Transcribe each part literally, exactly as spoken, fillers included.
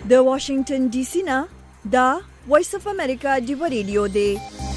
د واشنگټن ډي سي نه دا وایس اف امریکا ډیو ریډیو دی.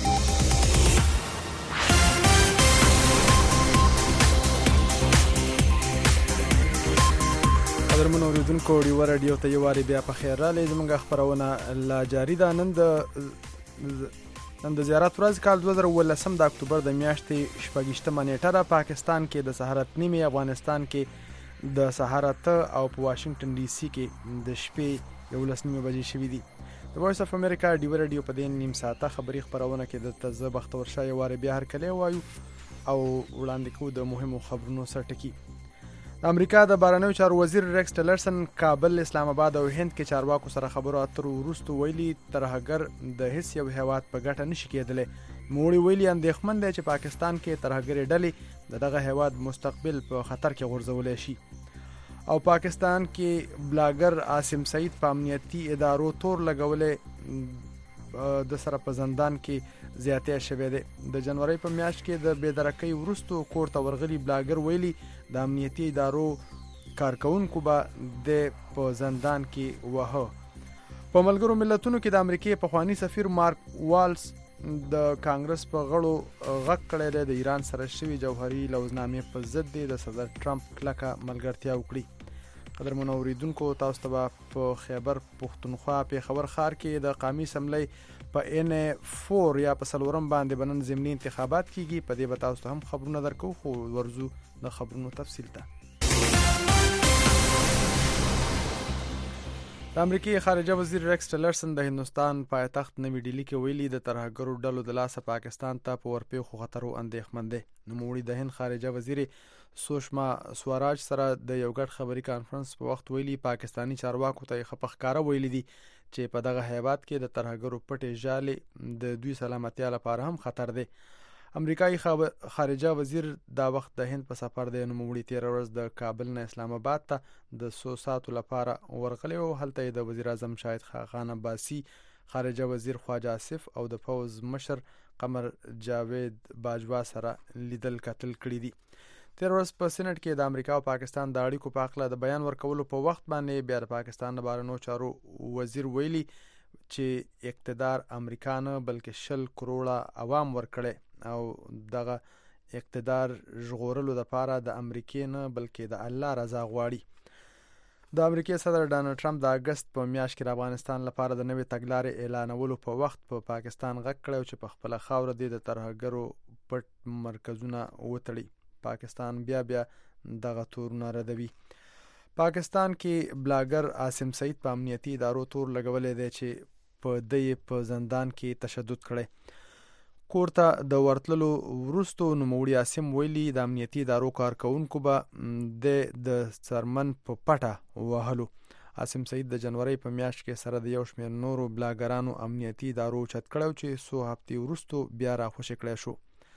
قدرمن اوریدونکو ډیو رادیو ته یو واری بیا په خیر راغلی. زموږ خبرونه لا جاری ده. نن د نن د زیارت ورځ کال دوه زره اوولسم د اکتوبر د میاشتې شپږیشتمه نیټه ده. پاکستان کې د سهار اته نیمې، افغانستان کې د سهار اته او په واشنگټن ډي سي کې د شپې یولس نیمې بجې شوي دي. د وایس اف امریکا ډیو رادیو په دې نیم ساعته خبري خبرونه کې دلته زه بختور شاه یو واری بیا هرکلی وایو او وړاندې کوو د مهمو خبرونو سرټکي. د امریکا د بهرنیو چارو وزیر ریکس ټیلرسن کابل، اسلام آباد او هند کې چارواکو سره خبرو اترو وروسته ویلي ترهګر د هیڅ یو هیواد په ګټه نشي کېدلی. نوموړي ویلي اندېښمن دی چې پاکستان کې ترهګرې ډلې د دغه هیواد مستقبل په خطر کې غورځولی شي. او پاکستان کې بلاګر عاصم سعید په امنیتي ادارو تور لګولې د سره په زندان کې زیاتې شوې ده. د جنوري په میاشت کې د بېدرکۍ وروسته کور ته ورغلي بلاګر ویلي د امنیتي ادارو کارکونکو به د په زندان کې وهه. په ملګرو ملتونو کې د امریکای پخوانی سفیر مارک والز د کانګرس په غړو غږ کړی دی د ایران سره شوي جوهري لوزنامې په ضد د صدر ټرمپ کلکه ملګرتیا وکړي. قدرمن اوریدونکو، تاسو ته به په خیبر پښتونخوا پېښور ښار کې د قومي اسمبلۍ په ان ای فور یا په څلورم باندې به نن ضمني انتخابات کیږي. په دې به تاسو ته هم خبرونه درکو، خو ورځو د خبرونو تفصیل ته. د امریکای خارجه وزیر ریکس ټیلرسن د هندوستان پایتخت نوی ډیلي کې ویلي د ترهګرو ډلو د لاسه پاکستان ته په ورپېښو خطرو اندېښمن دی. نوموړي د هند خارجه وزیر سوشما سوراج سره د یو ګډ خبري کانفرنس په وخت ویلي پاکستانی چارواکو ته یې ښه په ښکاره ویلي دي چې په دغه هیواد کې د ترهګرو پټې ژالې د دوی سلامتیا لپاره هم خطر دی. امریکایي خارجه وزیر دا وخت د هند په سفر دی. نوموړي تېره ورځ د کابل نه اسلام آباد ته د څو ساعتو لپاره ورغلی او هلته یې د وزیر اعظم شاهد خاقان عباسي، خارجه وزیر خواجه آصف او د پوځ مشر قمر جاوید باجوا سره لیدل کتل کړي دي. تېره ورځ په سینټ کې د امریکا او پاکستان د اړیکو په هکله د بیان ورکولو په وخت باندې بیا د پاکستان د بهرنیو چارو وزیر ویلي چې اقتدار امریکا نه بلکې شل کروړه عوام ورکړي او دغه اقتدار ژغورلو لپاره د امریکای نه بلکې د الله رضا غواړي. د امریکای صدر ډانلډ ټرمپ د اگست په میاشت کې د افغانستان لپاره د نوې تګلارې اعلانولو په وخت په پا پاکستان غږ کړی چې په خپله خاوره دی د ترهګرو پټ مرکزونه وتړي. پاکستان بیا بیا دغه تورونه ردوي. پاکستان کې بلاګر عاصم سعید په امنیتي ادارو تور لګولې دی چې په دې په زندان کې تشدد کړي. کور ته د ورتللو وروسته نوموړي عاصم ویلي د امنیتي ادارو کارکونکو به د د څرمن په پټه وهلو. عاصم سعید د جنوري په میاشت کې سره د یو شمېر نورو بلاګرانو امنیتي ادارو چت کړی چې څو هفتې وروسته بیا راخوشي کړی شو.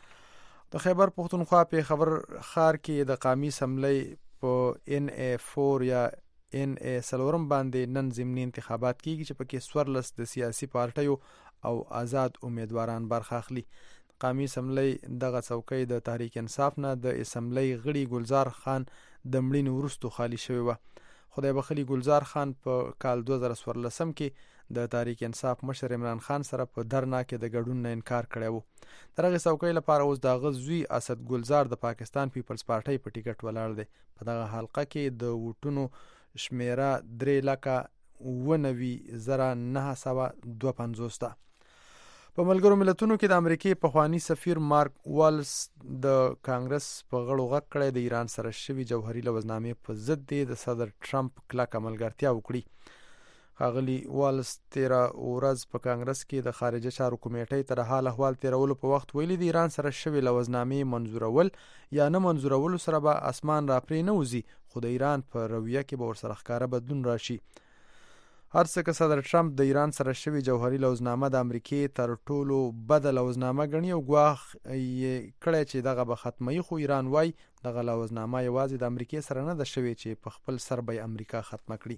د خیبر پښتونخوا پېښور ښار کې د قومي اسمبلۍ په ان ای فور یا ان ای څلورم باندې نن ضمني انتخابات کیږي چې پکې څوارلس د سیاسي پارټیو او آزاد امیدواران برخه اخلي. قومي اسمبلۍ دغه څوکۍ د تحریک انصاف نه د اسمبلۍ غړي ګلزار خان د مړینې وروسته خالی شوې وه. خدای بخلي ګلزار خان په کال دوه زره څوارلسم کې د تحریک انصاف مشر عمران خان سره په درنا کې د ګډون نه انکار کړی و. دغه څوکۍ لپاره اوس د هغه زوی اسد ګلزار د پاکستان پیپلز پارټۍ په ټیکټ ولاړ دی. په دغه حلقه کې د ووټونو شمیره درې لکه اوه نوي زره نهه سوه دوه پنځوس ده. په ملګرو ملتونو کې د امریکای پخوانی سفیر مارک والز د کانګرس په غړو غږ کړی د ایران سره شوي جوهري لوزنامې په ضد دی د صدر ټرمپ کلکه ملګرتیا وکړي. ښاغلي والز تېره ورځ په کانګرس کې د خارجه چارو کمیټۍ ته د حال احوال تېرولو په وخت ویلي د ایران سره شوي لوزنامې منظورول یا نه منظورولو سره به اسمان را پرې نه وځي، خو د ایران په رویه کې به ورسره ښکاره بدلون راشي. هر څه که صدر ټرمپ د ایران سره شوي جوهري لوزنامه د امریکای تر ټولو بده لوزنامه ګڼي او ګواښ یې کړی چې دغه به ختموي، خو ایران وایي دغه لوزنامه یوازې د امریکای سره نه ده شوې چې په خپل سر به امریکا ختمه کړي.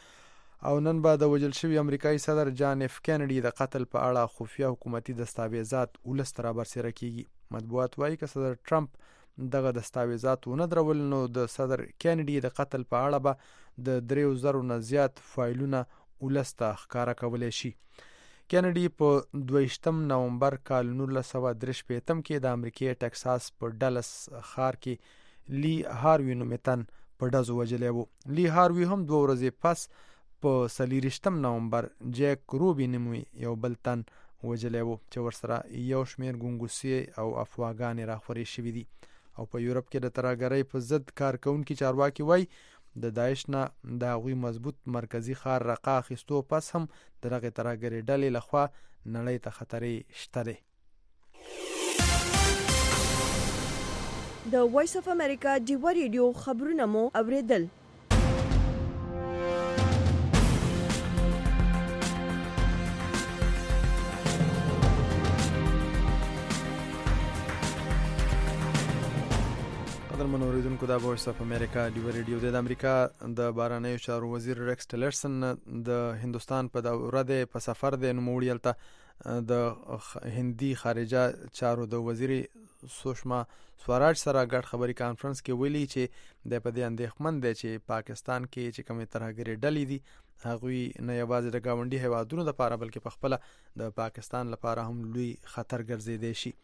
او نن به د وژل شوي امریکایي صدر جان اف کینیډي د قتل په اړه خفیه حکومتي دستاویزات ولس ته رابرسېره کیږي. مطبوعات وایي که صدر ټرمپ دغه دستاویزات ونه درول نو د صدر کینیډي د قتل په اړه به د دریو زرو نه زیات فایلونه ولس ته ښکاره کولی شي. کینیډي په دویشتم نومبر کال نولس سوه درې شپېتم کې د امریکې ټکساس په ډلس ښار کې لی هاروي نومې تن په ډزو وژلی و. لی هاروي هم دوه ورځې پس په څلېرویشتم نومبر جیک روبي نومې یو بل تن وژلی و چې ورسره یو شمېر ګونګوسې او افواګانې راخورې شوي دي. او په یورپ کې د ترهګرۍ په ضد کارکوونکي چارواکي وایي د داعش نه د هغوی مضبوط مرکزي ښار رقه اخیستو پس هم د دغې ترهګرۍ ډلې لخوا نړۍ ته خطرې شته دی. د وایس اف امریکا ډیوه ریډیو خبرونه مو اوریدل. قدرمن اوریدونکو دا وایس اف امریکا ډیوه ریډیو دی. د امریکا د بهرنیو چارو وزیر ریکس ټیلرسن د هندوستان په دوره دی په سفر دی. نوموړي هلته د هندي خارجه چارو د وزیر سوشما سوراج سره ګډ خبري کانفرنس کې ویلي چې د په دې اندېښمن دی چې پاکستان کې چې کومې ترهګرۍ ډلې دي هغوی نه یوازې د ګاونډي هیوادونو لپاره بلکې په خپله د پاکستان لپاره هم لوی خطر ګرځېدی شي.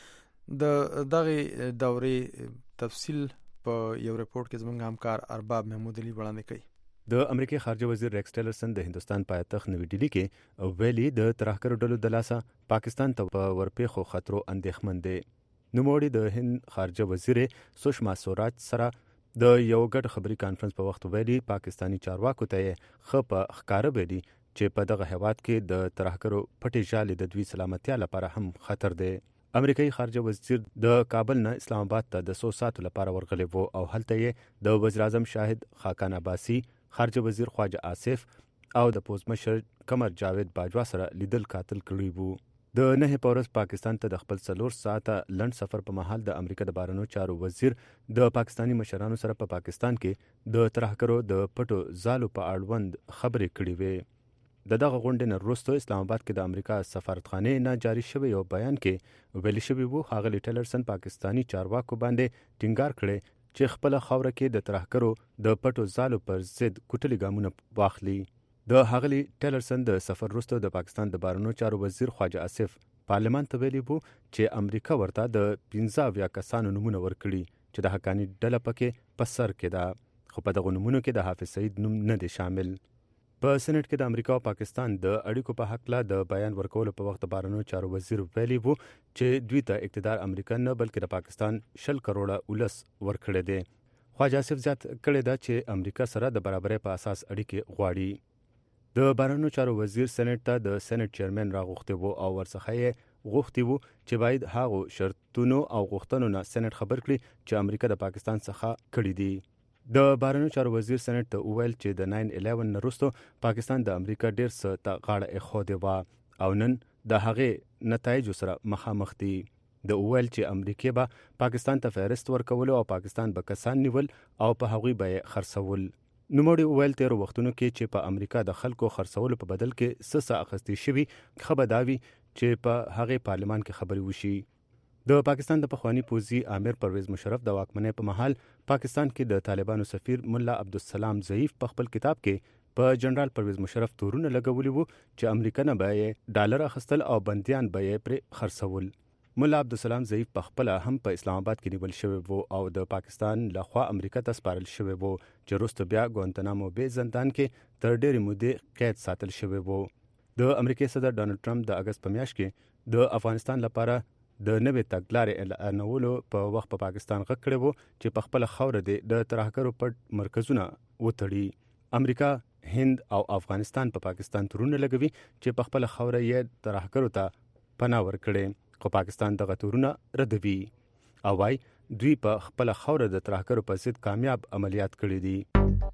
د دغه دورې تفصیل په یو رپورټ کې زموږ همکار ارباب محمود علي وړاندې کوي. د امریکای خارجه وزیر ریکس ټیلرسن د هندوستان پایتخت نوی ډیلی کې ویلي د ترهګرو ډلو د لاسه پاکستان ته په ورپېښو خطرو اندېښمن دی. نوموړي د هند خارجه وزیر سوشما سوراج سره د یو ګډ خبري کانفرنس په وخت ویلي پاکستانی چارواکو ته یې ښه په ښکاره ویلي چې په دغه هیواد کې د ترهګرو پټې ژالې د دوی سلامتیا لپاره هم خطر دی. امریکایي خارجه وزیر د کابل نه اسلام آباد ته د څو ساعتو لپاره ورغلی و او هلته یې د وزیر اعظم شاهد خاقان عباسي، خارجه وزیر خواجه آصف او د پوز مشر قمر جاوید باجوا سره لیدل کاتل کړي وو. د نهه پورس پاکستان ته د خپل څلور ساعته لنډ سفر په مهال د امریکا د بهرنیو چارو وزیر د پاکستانی مشرانو سره په پا پاکستان کې د ترهګرو د پټو ځالو په اړوند خبرې کړې وې. د دغه غونډې نه وروسته اسلام آباد کې د امریکا سفارتخانې نه جاری شوی یو بیان کې ویل شوي وو ښاغلي ټیلرسن پاکستانی چارواکو باندې ټینګار کړی چې خپله خاوره کې د ترهګرو د پټو ځالو پر ضد کوټلي ګامونه واخلي. د ښاغلي ټیلرسن د سفر وروسته د پاکستان د بهرنیو چارو وزیر خواجه آصف پارلمان ته ویلي وو چې امریکا ورته د پنځه اویا کسانو نومونه ورکړي چې د حقاني ډله پکې په سر کې ده، خو په دغو نومونو کې د حافظ سعید نوم نه دی شامل. په سېنات کې د امریکا او پاکستان د اړیکو په حق له د بیان ورکولو په وخت بهرنیو چارو وزیر ویلي وو چې دوی ته اقتدار امریکا نه بلکې د پاکستان شل کروڑه ولس ورکړی دی. خواجه آصف زیات کړی ده چې امریکا سره د برابرۍ په اساس اړیکې غواړي. د بهرنیو چارو وزیر سېنات ته د سېنات چیرمن راغوښتی وو او ورڅخه یې غوښتي وو چې باید هغو شرطونو او غوښتنو نه سېنات خبر کړي چې امریکا د پاکستان څخه کړي دي. د بهرنیو چارو وزیر سېنات ته وویل چې د ناین الیون نه وروسته پاکستان د امریکا ډېر څه ته غاړه ایښودې وه او نن د هغې نتایجو سره مخامخ دي. د وویل چې امریکې به پاکستان ته فهرست ورکولو او پاکستان به کسان نیول او په هغوی به یې خرڅول. نوموړي وویل تېرو وختونو کې چې په امریکا د خلکو خرڅولو په بدل کې څه څه اخیستې شوي ښه به دا وي چې په هغې پارلمان کې خبرې وشي. د پاکستان د پخوانی پوځي امیر پرویز مشرف د واکمنۍ په مهال پاکستان کې د طالبانو سفیر ملا عبدالسلام ضعیف په خپل کتاب کې په جنرال پرویز مشرف تورونه لګولي وو چې امریکا نه به یې ډالر اخیستل او بندیان به یې پرې خرڅول. ملا عبدالسلام ضعیف په خپله هم په اسلام آباد کې نیول شوی وو او د پاکستان لخوا امریکا ته سپارل شوی وو چې وروسته بیا ګوانتانامو بې زندان کې تر ډېرې مودې قید ساتل شوی وو. د امریکای صدر ډانلډ ټرمپ د اګست په میاشت کې د افغانستان لپاره د نوې تګلارې اعلانولو په وخت په پاکستان غږ کړی وو چې په خپله خاوره دې د ترهګرو پټ مرکزونه وتړي. امریکا، هند او افغانستان په پا پاکستان تورونه لګوي چې په خپله خاوره یې ترهګرو ته پناه ورکړي، خو پاکستان دغه تورونه ردوي او وايي دوی په خپله خاوره د ترهګرو په ضد کامیاب عملیات کړي دي.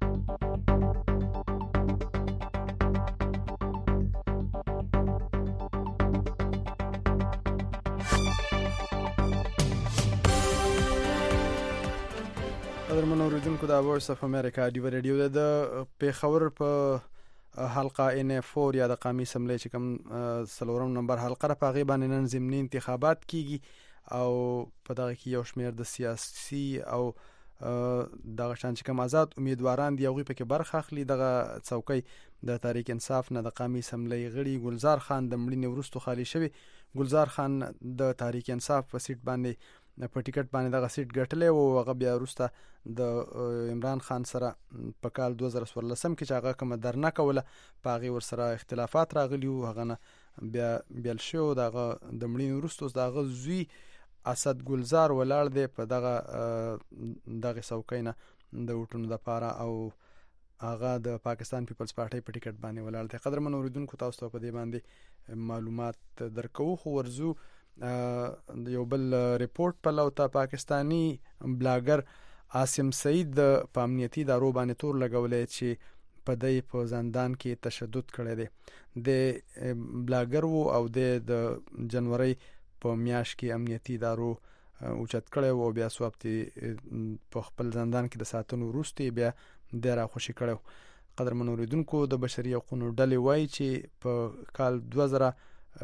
قدرمن اوریدونکو د وایس اف امریکا ډیوه ریډیو د پیښور په حلقه ان فور یا د قومي اسمبلی چې کوم څلورم نمبر حلقه را په هغې باندې نن ضمني انتخابات کیږي او په دغه کې یو شمېر د سیاسي او دغه شان چې کوم آزاد امیدواران دی هغوی پکې برخه اخلي. دغه څوکۍ د تحریک انصاف نه د قومي اسمبلی غړي ګلزار خان د مړینې وروسته خالی شوی. ګلزار خان د تحریک انصاف په سیټ باندې په ټیکټ باندې دغه سیټ ګټلی او هغه بیا وروسته د عمران خان سره په کال دوه زره څوارلسم کې چې هغه کومه درنه کوله په هغې ورسره اختلافات راغلي وو، هغه نه بیا بیل شو. د هغه د مړینې وروسته اوس د هغه زوی اسد ګلزار ولاړ دی په دغه دغه څوکۍ نه د ووټونو دپاره او هغه د پاکستان پیپلز پارټۍ په ټیکټ باندې ولاړ دی. قدرمن اوریدونکو تاسو ته په دې باندې معلومات درکوو، خو ورځو یو بل ریپورت په لو ته پاکستانی بلاګر عاصم سعید په امنیتي ادارو باندې تور لګولی چې په دی په زندان کې تشدد کړی دی. د بلاګر وو او د جنوري په میاشت کې امنیتي ادارو اوچت کړی وو او بیا سو هفتې په خپل زندان کې د ساتنو وروسته بیا د راخوشي کړی. قدرمن اوریدونکو د بشري حقوقو ډلې وایي چې په کال دوه زره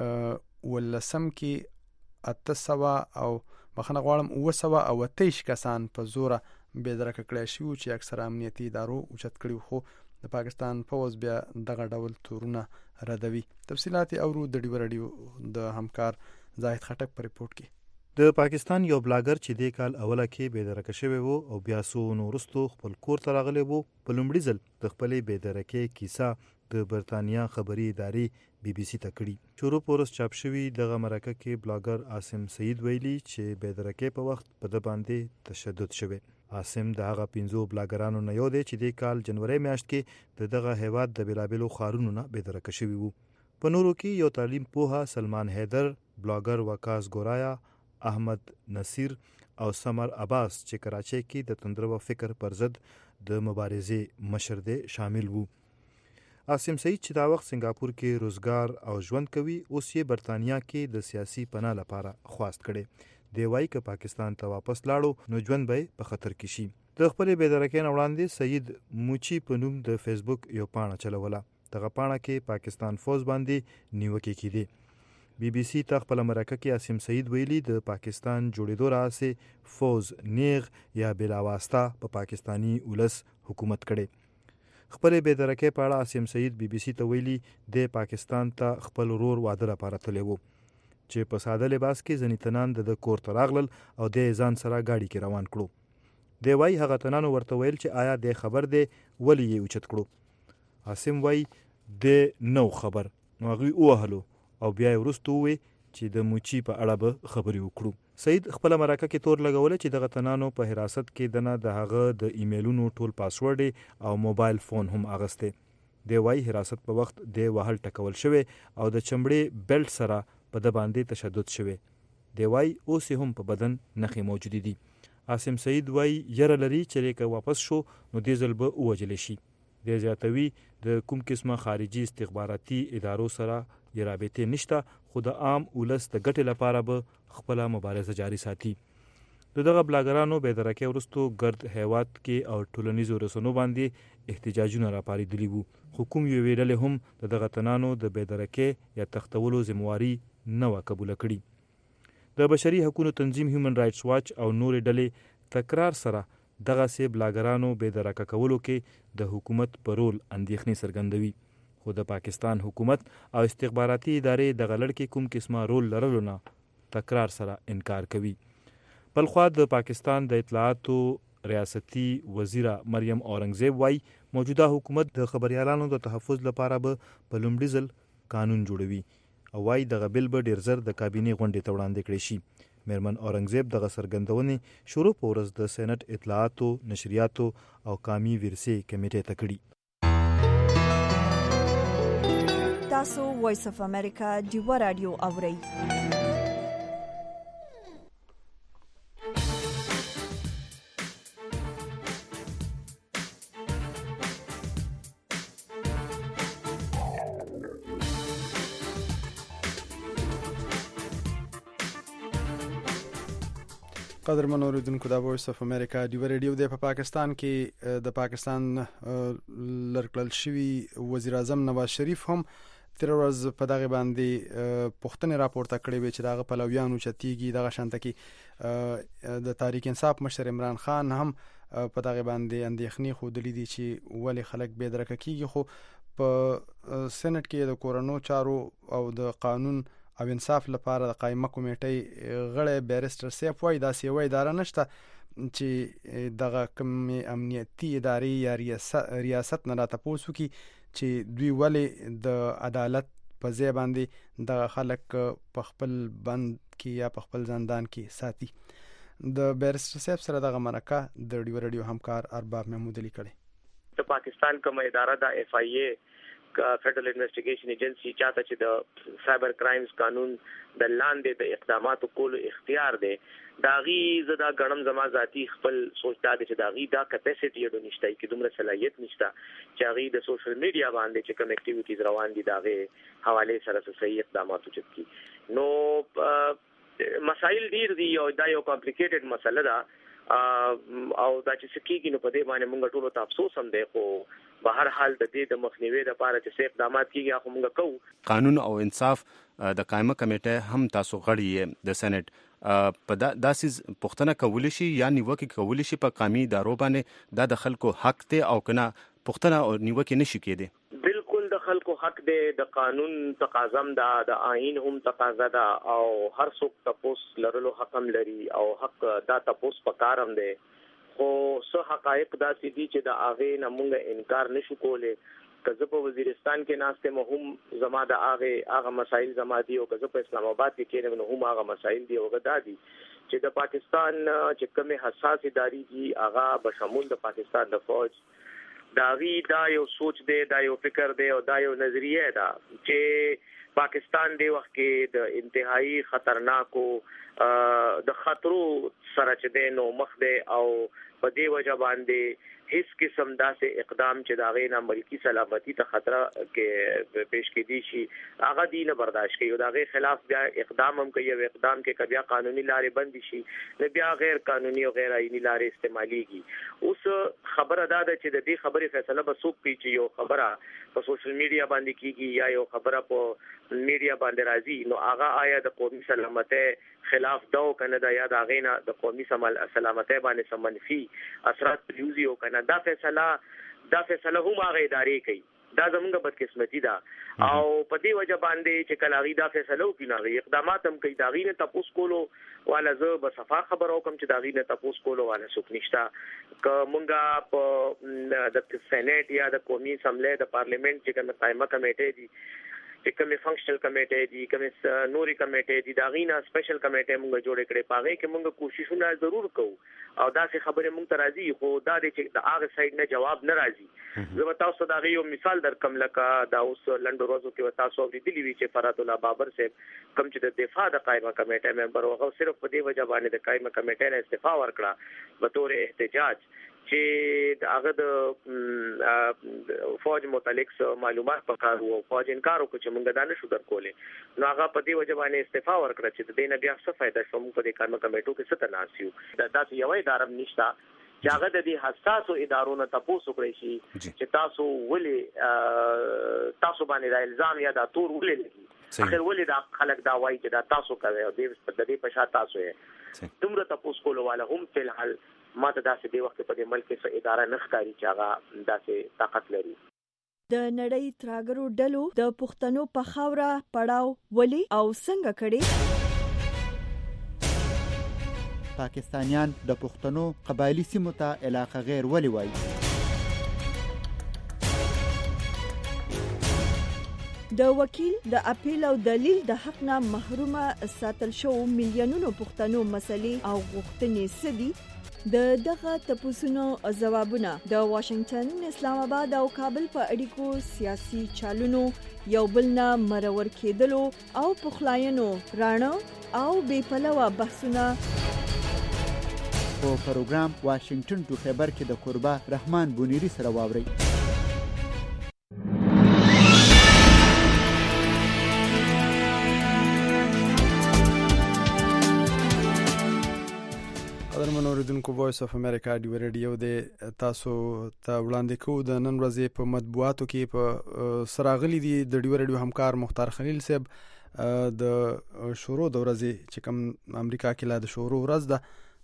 ولسم کې اته سوه او بخښنه غواړم اوه سوه او اته ویشت کسان په زوره بېدرکه کړی شوي چې اکثره امنیتي ادارو اوچت کړي، خو د پاکستان پوځ بیا دغه ډول تورونه ردوي. تفصیلات اورو د ډیو رادیو د همکار زاهد خټک په ریپورت کې. د پاکستان یو بلاګر چې د کال اوله کې بېدرکه شوی وو او بیا څو ورځې وروسته خپل کور ته راغلی وو، په لومړي ځل د خپلې بېدرکۍ کیسه د برتانیا خبري ادارې بی بی سی ته کړي. شروع پورس چاپ شوی دغه مرکه کې بلاګر عاصم سعید ویلي چې بېدرکۍ په وخت په د باندې تشدد شوی. عاصم د هغه پنځو بلاګرانو نه یو دی چې د کال جنوري میاشت کې د دغه هیواد د بېلابېلو ښارونو نه بېدرکه شوي وو. په نورو کې یو تعلیم پوهه سلمان حیدر، بلاګر وکاس ګورایا، احمد نصیر او سمر عباس چې کراچۍ کې د تندر و فکر پر ضد د مبارزې مشر دی شامل وو. عاصم سعید چې دا وخت سنگاپور کې روزګار او ژوند کوي، اوس یې برتانیا کې د سیاسي پناه لپاره خواست کړي. دی وایي که پاکستان ته واپس لاړو نو ژوند به په خطر کې شي. د خپلې بېدرکۍ نه وړاندې سعید موچي په نوم د فیسبوک یو پاڼه چلوله. دغه پاڼه کې پاکستان فوز باندې نیوکې کېدې. بی بی سی ته خپل مرکه کې عاصم سعید ویلي د پاکستان جوړېدو راهیسې فوز نیغ یا بلا واسطه په پاکستانی ولس حکومت کړي. خپلې بېدرکۍ په اړه عاصم سعید بی بی سی ته ویلي د پاکستان ته خپل ورور واده لپاره تللی وو چې په ساده لباس کې ځینې تنان د کور ته راغلل او د ځان سره ګاډي کې روان کړو. دی وایي هغه تنانو ورته ویل چې آیا د خبر دی ولې یې اوچت کړو. عاصم وایي د نو خبر نو هغوی ووهلو او بیا یې وروسته وویل چې د موچي په اړه به خبرې وکړو. سعید خپل مرکه کې تور لګولی چې دغه تنانو په حراست کې دنه د هغه د ایمیلونو ټول پاسورډ او موبایل فون هم اغسته. دی وایي حراست په وخت د وهل ټکول شوی او د چمړې بیلټ سره په د باندې تشدد شوی. دی وایي اوس هم په بدن نښې موجودې دي. عاصم سعید وایي یره لري چې که واپس شو نو دې ځل به ووجلی شي. دی زیاتوي د کوم قسمه خارجي استخباراتي ادارو سره یې رابطې نشته، خو د عام ولس د ګټې لپاره به خپله مبارزه جاري ساتي. د دغه بلاګرانو بېدرکۍ وروستو ګرد هیواد کې او ټولنیزو رسنو باندې احتجاجونه راپارېدلي وو، خو کوم یوې ډلې هم د دغه تنانو د بېدرکۍ یا تختولو ذمواري نه وه قبوله کړي. د بشري حقوقو تنظیم هیومن رایټس واچ او نورې ډلې تکرار سره دغسې بلاګرانو بېدرکه کولو کې د حکومت په رول اندېښنې څرګندوي، خو د پاکستان حکومت او استخباراتي ادارې دغه لړ کې کوم قسمه رول لرلو نه تکرار سره انکار کوي. بلخوا د پاکستان د اطلاعاتو ریاستي وزیره مریم اورنګزیب وایي موجوده حکومت د خبریالانو د تحفظ لپاره به په لومړي ځل قانون جوړوي او وایي دغه بل به ډېر زر د کابینې غونډې ته وړاندې کړی شي. میرمن اورنګزیب دغه څرګندونې شروع په ورځ د سینټ اطلاعاتو، نشریاتو او قامي ورثې کمیټې ته کړي. تاسو وایس اف امریکا ډیو رادیو اورئ. قدرمن اوریدونکو د وایس اف امریکا ډیو رادیو د په پاکستان کې د پاکستان لړکړل شوی وزیر اعظم نواز شریف هم تر ورځ په دغه باندې پوښتنې راپورته کړې وې چې دغه پلویانو چتیږي دغه شانته کې د تحریک انصاف مشر عمران خان هم په دغه باندې اندېښنې خودلې دي چې ولې خلک بې درکه کیږي. خو په سېنات کې د کورونو چارو او د قانون او انصاف لپاره د قائمه کمیټې غړی بیرسټر سیف وایي داسې یوه اداره نشته چې دغه کوم امنیتي ادارې یا ریاست نه راته پوسو کی چې دوی ولې د عدالت په ځای باندې د خلک په خپل بند کې یا په خپل زندان کې ساتي. د بیرسټر صاحب سره دغه مرکه د ډیو رادیو همکار ارباب محمود علي کړي. د پاکستان کوم اداره د اف آی ای فیډرل انویسټیګیشن ایجنسی چاته چې د سایبر کرایمز قانون د لاندې د اقداماتو کولو اختیار دی داغي زدا غنم زما ذاتی خپل سوچتا دي چې داغي دا کیپاسټي یو نشته کې دومره صلاحیت نشته چې هغه د سوشل میډیا باندې چې کوم اکټیویټیز روان دي داغه حواله سره صحیح اقدامات وچت کی. نو مسائل ډیر دي او دا یو کمپلیکیټډ مسله ده او دا چې سکیږي نو په دې باندې موږ ټول ته افسوس هم دی خو به هر حال د دې د مخنیوي لپاره چې څه اقدامات کیږي هغه موږ کوو. قانون او انصاف د قائمه کمیټه هم تاسو غړي د سېنات په داسې پښتنه کولی شي یا نیوکه کولی شي په قومي ادارو باندې دا د خلکو حق دی او کنه پښتنه او نیوکه نشي کېده. بالکل د خلکو حق دی د قانون تقاضم دا د آئین هم تقاضا ده او هر څوک تاسو لرلو حق هم لري او حق دا تاسو په کارم دی خو څه حقایق داسې دي چې د هغه نه موږ انکار نشو کولای. کزه په وزیرستان کې ناشته مهم زما د هغه هغه مسایل زما دي او کزه په اسلام آباد کې کېنه نو هم هغه مسایل دي او غدا دي چې د پاکستان چې کومه حساس اداري دي هغه بشمول د پاکستان د فوج داوی دا یو سوچ دی دا یو فکر دی او دا یو نظریه ده چې پاکستان دی وخت کې د انتهایی خطرناکو د خطرو سره چې دی نو مخ دی او په دې وجه باندې هیڅ قسم داسې اقدام چې دا غي نه ملکی سلامتی ته خطر کې پیش کېدی شي هغه دینه برداشت کوي او دا غي خلاف بیا اقدام هم کوي او اقدام کې کبیا قانوني لارې بند شي نه بیا غیر قانوني او غیر آئینی لارې استعماليږي. اوس خبره دا ده چې د دې خبرې فیصله به څوک کوي چې یو خبره په سوشل میډیا باندې کیږي یا یو خبره په میډیا باندې راځي نو هغه آیا د قومي سلامتی خلاف دا کنه دا یا دا غینا د قومي سلامتی باندې سمنفي اثرات پریوزي او کنه دا فیصله دا فیصله هم هغه ادارې کوي. دا زموږ بدقسمتي ده او په دې وجه باندې چې کله غي دا فیصله وکړي نو اقدامات هم کوي دا غي نه تاسو کولو والا زه به صفه خبرو کوم چې دا غي نه تاسو کولو والا څوک نشته ک مونږه په د سېنات یا د قومي اسمبلی د پارلیمنت چې کومه قائمه کمیټه دي چې کومه فنکشنل کمیټه دي کومه نوري کمیټه دي دا غینا سپیشل کمیټه موږ جوړ کړې پاغه کې موږ کوششونه ضرور کوو او دا څه خبره موږ ته راځي خو دا د چې د هغه سایډ نه جواب نه راځي. زه تاسو دا غي یو مثال درکم لکه دا اوس لندن روزو کې تاسو ورېدلی وی چې فرات الله بابر صاحب کوم چې د دفاع د قائمه کمیټه ممبر هغه صرف په دې وجه باندې د قائمه کمیټه نه استعفا ورکړه به تور احتجاج چې هغه د فوج متعلق معلومات پکارو او فوج انکار وکړ چې موږ دا نشو درکولې نو هغه په دې وجه باندې استعفا ورکړه چې د دې نه بیا څه فائدہ شوم په دې کارمه کمیټو کې څه تناسیو دا تاسو یو ادارم نشته چې هغه د دې حساسو ادارو نه تاسو کړی شي چې تاسو ولې تاسو باندې دا الزام یا دا تور ولې لګي اخر ولې دا خلک دا وایي چې دا تاسو کوي او دې د دې په شا تاسو یې دومره تاسو کولو والا هم په الحال ما ته داسې دی وخت په دې ملک کې اداره نه ښکاري چې هغه داسې طاقت لري. د نړۍ تراګرو ډلو د پښتنو په خاوره پړاو ولي او څنګه کړي؟ پاکستانیان د پښتنو قبایلی سیمو ته علاقه غیر ولي وایي؟ د وکیل د اپیل او دلیل د حق نه محرومه ساتل شو میلیونونو پښتنو مسلې او غوښتنې سدي د دغه تپوسونو ځوابونه د واشنگټن، اسلام آباد او کابل په اړیکو سیاسي چالونو یو بل نه مرور کېدلو او پخلاینو رانه او بې پلوه بحثونه په پروګرام واشنگټن ټو خبر کې د قربا رحمان بونیری سره واوري. قدرمن اوریدونکو وایس اف امریکا دی ریډیو د تاسو ته وړاندې کوو د نن ورځې په مطبوعاتو کې په سراغلي دي د ډیو ریډیو همکار مختار خلیل صاحب د شورو د ورځې چې کوم امریکا کې لا د شورو ورځ ده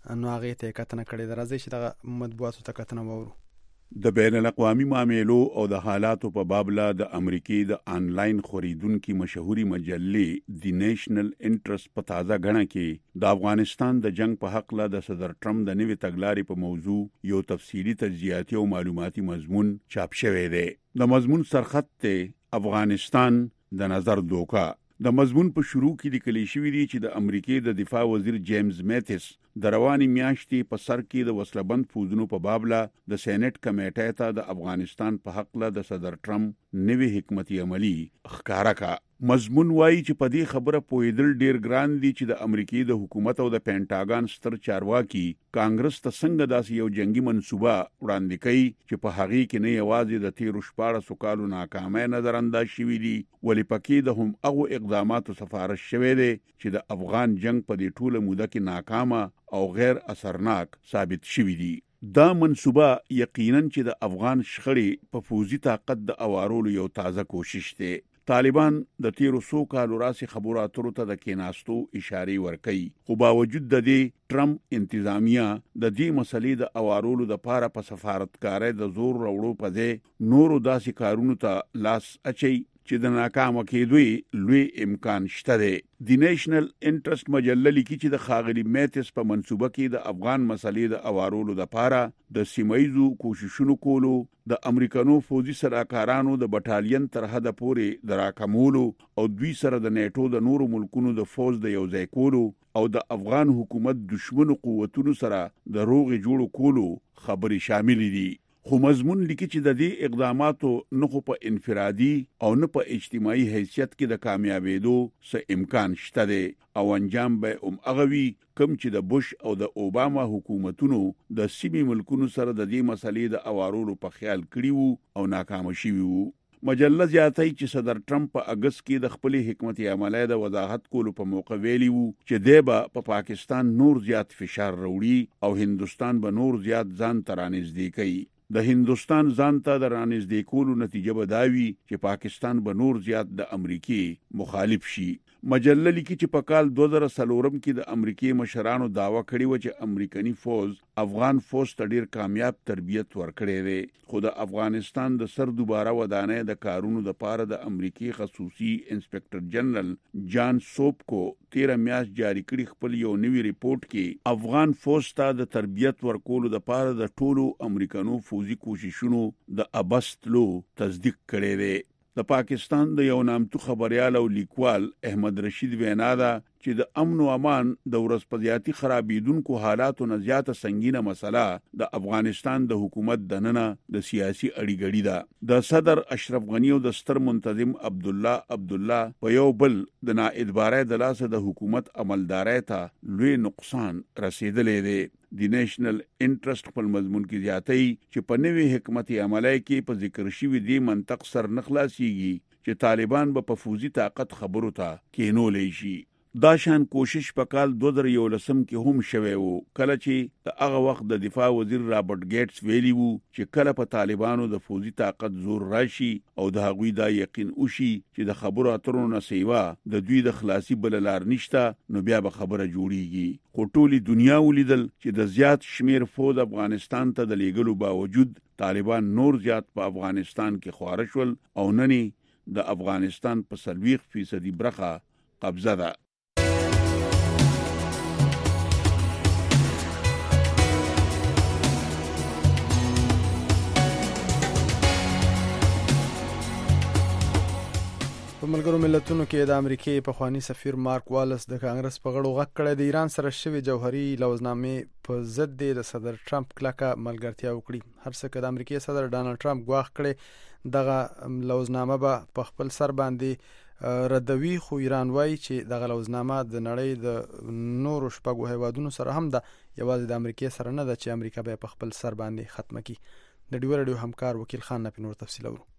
نو هغه ته کتنه کړې ده. راځي چې د مطبوعاتو ته کتنه وورو. د بین الاقوامي معاملو او د حالاتو په بابله د امریکای د آنلاین خریدونکو مشهوري مجلې دی نیشنل انټرست په تازه غړنه کې د افغانستان د جنگ په حق له د صدر ټرمپ د نوې تګلارې په موضوع یو تفصیلی تجزیاتي او معلوماتي مضمون چاپ شوی دی. د مضمون سرخط ته افغانستان د نظر دوکا. د مضمون په شروع کې لیکل شوی دی چې د امریکای د دفاع وزیر جیمز میتس د رواني میاشتې په سر کې د وسلبند فوجونو په بابله د سېنات کمیټې ته د افغانستان په حق له د صدر ټرمپ نوې حکمتي عملی ښکارا کا. مضمون وایي چې په دې خبره پویدل ډیر ګران دي چې د امریکای د حکومت او د پینټاګان ستر چارواکي کانګرس ته څنګه داسې یو جنگي منصوبه وړاندې کوي چې په هغه کې نه یوازې د تیرو شپاړسو کالو ناکامۍ نظر انداز شوی دي ولې پکې د هم هغو اقداماتو سفارش شوی دی چې د افغان جنگ په دې ټوله موده کې ناکامه او غیر اثرناک ثابت شوی دي. دا منصوبه یقینا چې د افغان شخړې په فوزي طاقت د اوارولو یو تازه کوشش دی. طالبان د تیرو سو کالو راسي خبرو اترو ته د کیناستو اشاره ورکړي خو باوجود د دې ټرمپ انتظامیه د دې مسلې د اوارولو د پاره په سفارتکارۍ د زور وروړو په ځای نورو داسې کارونو ته لاس اچي چې د ناکام کېدوی لوی امکان شته دی. دی نیشنل انټرست مجله لیکي چې د خاغلی میتس په منصوبه کې د افغان مسلې د اوارولو د پاره د سیمایزو کوششونو کولو د امریکانو فوجي سلاکارانو د بټالین تر حد پورې دراکمولو او دوی سره د نیټو د نورو ملکونو د فوج د یو ځای کولو او د افغان حکومت دشمنو قوتونو سره د روغ جوړ کولو خبري شامل دي. خو مضمون لیکي چې د دې اقداماتو نه خو په انفرادي او نه په اجتماعي حیثیت کې د کامیابېدو څه امکان شته دی او انجام به هم هغه وي کوم چې د بوش او د اوباما حکومتونو د سیمې ملکونو سره د دې مسلې د اوارولو په خیال کړي وو او ناکام شوي وو. مجله زیاتای چې صدر ټرمپ په اگست کې د خپل حکمتي عملي د وضاحت کولو په موقع ویلی وو چې دی به په پا پاکستان نور زیات فشار راوړي او هندستان به نور زیات ځان ترانځدي کوي. د هندستان ځان ته د رانږدې کولو نتیجه به دا وي چې پاکستان به نور زیات د امریکای مخالف شي. مجله لیکي چې په کال دوه زره څلورم کې د امریکای مشرانو داوا کړی و چې امریکایي فوج افغان فوج ته ډیر کامیاب تربیت ورکړی دی خو د افغانستان د سر دوباره ودانې د کارونو د پاره د امریکای خصوصي انسپکټر جنرال جان سوپکو تیره میاشت جاری کړی خپل یو نوی ریپورت کې افغان فوج ته د تربیت ورکولو د پاره د ټولو امریکانو فوجي کوششونو د ابستلو تصدیق کړی دی. د پاکستان د یو نامتو خبريال او لیکوال احمد رشید وینا ده چې د امن او امان د ورځپدیاتي خرابېدونکو حالاتو نه زیاته سنگینه مسله د افغانستان د حکومت دننه د سیاسي اړیګړی ده. د صدر اشرف غنی او د ستر منتظم عبد الله عبد الله په یو بل د ناادبارۍ د لاسه د حکومت عملدارۍ ته لوی نقصان رسیدلې دی. دی نیشنل انټرست په مضمون کې زیاتای چې په نوې حکمتي عملي کې په ذکر شوی دی منطق سر نخلاصيږي چې طالبان به په فوزي طاقت خبرو ته کېنولې شي. دا شان کوشش په کال دوه زره یولسم کې هم شوی وو کله چې د هغه وخت د دفاع وزیر رابرټ ګیټس ویلی وو چې کله په طالبانو د فوزي طاقت زور راشي او د هغوی دا یقین وشي چې د خبرو اترو نه سیوا د دوی د خلاصي بل لار نشته نو بیا به خبره جوړیږي. خو ټولي دنیا ولیدل چې د زیات شمیر فوج افغانستان ته د لیګلو باوجود طالبان نور زیات په افغانستان کې خوار شول او نني د افغانستان په سلويخ فیصدي برخه قبضه ده. په ملګرو ملتونو کې د امریکای په خوانی سفیر مارک والس د کانګرس په غړو غږ کړی د ایران سره شوی جوهري لوزنامې په ضد د صدر ټرمپ کلکه ملګرتیا وکړي. هر څه که د امریکای صدر ډانلډ ټرمپ غواخ کړي دغه لوزنامه به په خپل سر باندې ردوي خو ایران وایي چې دغه لوزنامه د نړۍ د نورو شپږو هیوادونو سره هم ده یوازې د امریکای سره نه ده چې امریکا به په خپل سر باندې ختمه کړي. د ډیو رادیو همکار وکیل خان نه پینور تفصیل ورو.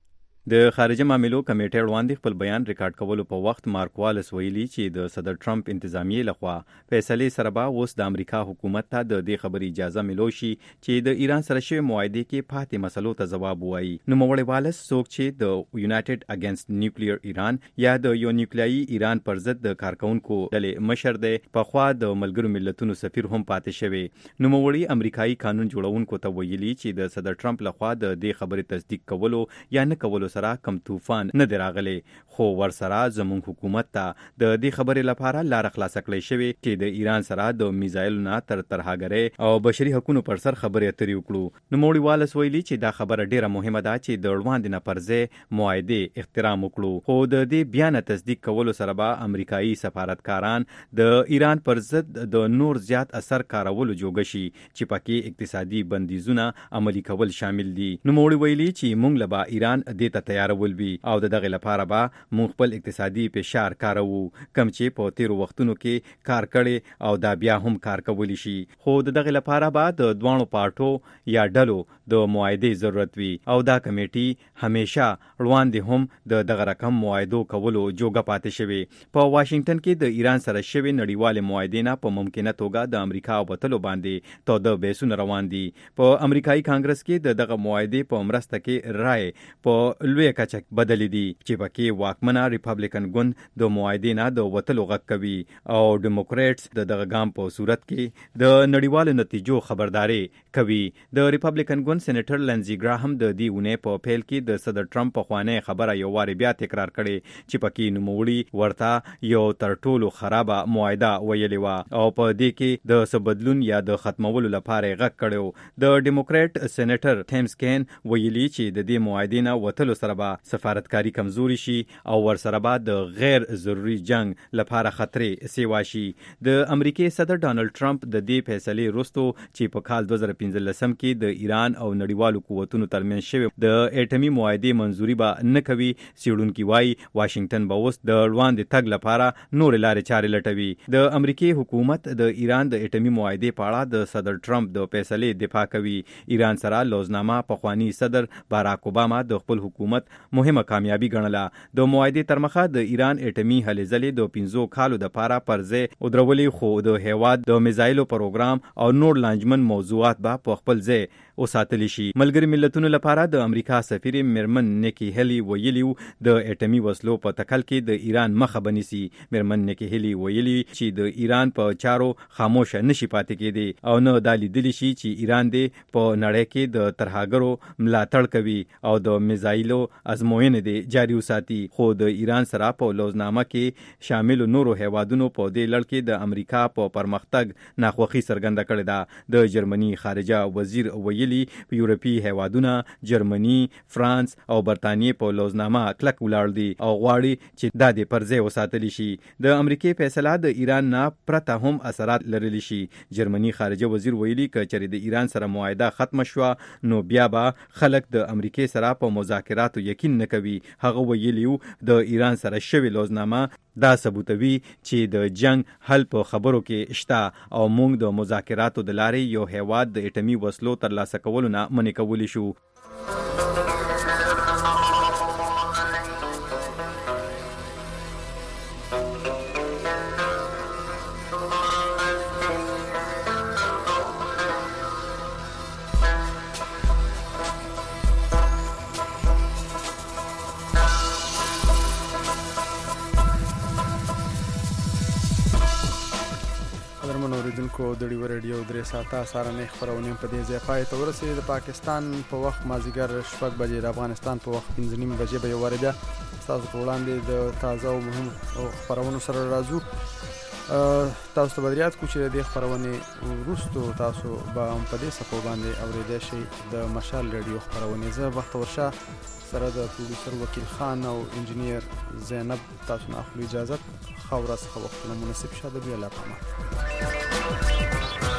د خارجه معاملو کمیټې وړاندې خپل بیان ریکارډ کولو په وخت مارک والس ویلي چې د صدر ټرمپ انتظامیې لخوا فیصلې سره به اوس د امریکا حکومت ته د دې خبرې اجازه ملو شي چې د ایران سره شوی معاهدې کې پاتې مسلو ته ځواب ووایي. نوموړی والس څوک چې د یونایټډ اگینست نیوکلیر ایران یا د یو نیوکلیایي ایران پر ضد د کارکونکو ډلې مشر دی، پخوا د ملګرو ملتونو سفیر هم پاتې شوی. نوموړي امریکایي قانون جوړونکو ته ویلي چې د صدر ټرمپ لخوا د دې خبرې تصدیق کولو یا نه کولو سره کم طوفان نه دی راغلی، خو ورسره زموږ حکومت ته د دې خبرې لپاره لار خلاصه کړی شوی چې د ایران سره د میزایلو نه تر ترهګرۍ او بشري حقوقو پر سر خبرې اترې وکړو. نوموړي والس ویلي چې دا خبره ډیره مهمه ده چې د وړاندې نه پر ځای معاهدې احترام وکړو، خو د دې بیان تصدیق کولو سره به امریکایي سفارتکاران د ایران پر ضد د نور زیات اثر کارولو جوګه شي چې پکې اقتصادي بندیزونه عملي کول شامل دي. نوموړي ویلي چې موږ له به ایران دې ته تیارول وي او د دغه لپاره به موږ خپل اقتصادي فشار کاروو کم چې په تیرو وختونو کې کار کړي او دا بیا هم کار کولی شي، خو د دغه لپاره به د دوانو پارټو یا ډلو د معاهدې ضرورت وي او دا کمیټي همیشه وړاندې هم د دغه رقم معاهدو کولو جوګه پاتې شوی. په واشنگټن کې د ایران سره شوی نړیوال معاهدې نه په ممکنه توګه د امریکا وتلو باندې توده بحثونه روان دي. په امریکایي کانګرس کې د دغه معاهدې په مرسته کې رائے په لوی کچه بدلې دي چې پکې واکمنه ریپبلیکن ګوند د معاهدې نه د وتلو غږ کوي او ډیموکریټس د دغه ګام په صورت کې د نړیوالو نتیجو خبرداري کوي. د ریپبلیکن ګوند سېنیټر لینزي ګراهم د دې ونې په پیل کې د صدر ټرمپ په خوانه خبره یو واری بیا تکرار کړي چې پکې نوموړي ورته یو تر ټولو خرابه معاهده ویلې و او په دې کې د سبدلون یا د ختمولو لپاره غږ کړو. د ډیموکریټ سېنیټر ټیم سکین ویلي چې د دې معاهدې نه وتلو سره به سفارتکاري کمزوري شي او ورسره به د غیر ضروري جنگ لپاره خطرې سیوا شي. د امریکای صدر ډانلډ ټرمپ د دې فیصلې وروسته چې په کال دوه زره پنځلسم کې د ایران او نړیوالو قوتونو ترمنځ شوی د اټومي معاهدې منځوري به نه کوي، څېړونکي وایي واشنگټن به اوس د وړاندې تګ لپاره نورې لارې چارې لټوي. د امریکای حکومت د ایران د اټومي معاهدې په اړه د صدر ټرمپ د فیصلې دفاع کوي. ایران سره لوزنامه پخوانی صدر باراک اوباما د خپل حکومت مهمه کامیابی ګڼله. د معاهدې تر مخه د ایران اټومي هلې ځلې د پنځو کالو دپاره پر ځای ودرولې، خو د هیواد د میزایلو پروګرام او نور لانجمن موضوعات به په خپل ځای وساتلی شي. ملګری ملتونو لپاره د امریکا سفیر میرمن نیکی هلی ویلي د اټومي وسلو په تکل کې د ایران مخه بنیسي. میرمن نیکی هلی ویلي چې د ایران په چارو خاموش نشي پاتې کېدی او نه دا لیدلی شي چې ایران دې په نړۍ کې د ترهګرو ملاتړ کوي او د میزایلو ازموینې دې جاري وساتي، خو د ایران سره په لوزنامه کې شامل نورو هیوادونو په دې لړ کې د امریکا په پرمختګ ناخوښي څرګنده کړې ده. د جرمني خارجه وزیر ویلي یورپی هیوادونه جرمني، فرانس او برتانیې په لوزنامه کلک ولاړ دي او غواړي چې دا دې پر ځای وساتلی شي. د امریکای فیصله د ایران نه پرته هم اثرات لرلی شي. جرمني خارجه وزیر ویلي که چېرې د ایران سره معاهده ختمه شوه نو بیا به خلک د امریکای سره په مذاکراتو یقین نه کوي. هغه ویلي د ایران سره شوی لوزنامه دا ثبوتوي چې د جنگ حل په خبرو کې شته او موږ د مذاکراتو د لارې یو هیواد د اټومي وسلو ترلاسه کولو نه منع کولی شو. اوریدونکو د ډیو ریډیو درې ساعته سارنې خبرونه په دې ځای پای ته ورسېدې. د پاکستان په وخت مازیګر شپږ بجې، د افغانستان په وخت پنځه نیم بجې به یو وارې بیا ستاسو په وړاندې د تازه او مهم خبرونو سره راځو. تاسو ته بدریات کو چې د خبرونې وروستو تاسو به هم په دې صفحو باندې اورېدای شئ د مشال ریډیو خبرونې. زه وخت ورشه سره د پروډوسر وکیل خان او انجینیر زینب تاسو نه اخلو اجازه. ښه ورځ، ښه وختونه مناسب شه. د بیا لا پامه.